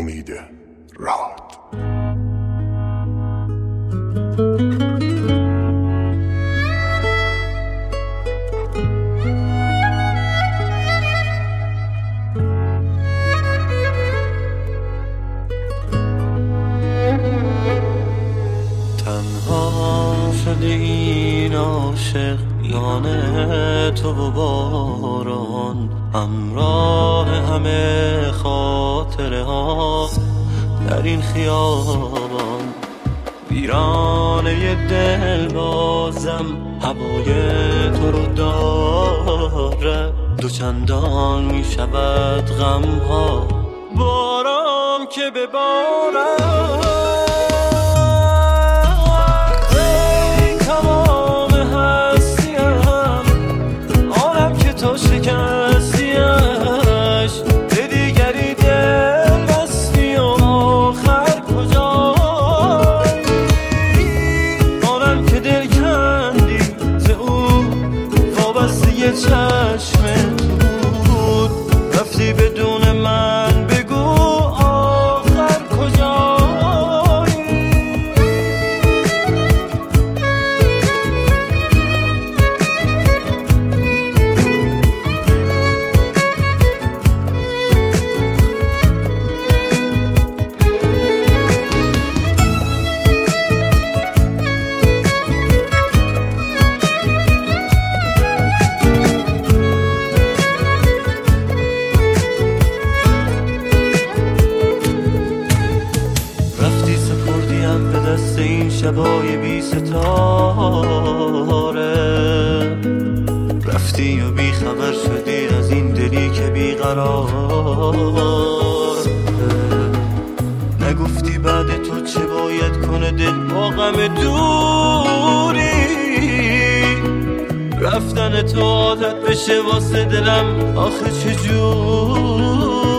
امید راد. تنها شده این عاشق یانه تو و باران، همراه همه خاطره ها در این خیابان. ویرانه دل بازم هوای تو رو داره، دو چندان می شود غم ها بارم که ببارم. چشم بود رفتی بدون من، بگو آخر کجایی؟ این شبای بی ستاره، رفتی و بی خبر شدی از این دلی که بی قرار. نگفتی بعد تو چه باید کنه دل با غم دوری، رفتن تو عادت بشه واسه دلم آخه چجور؟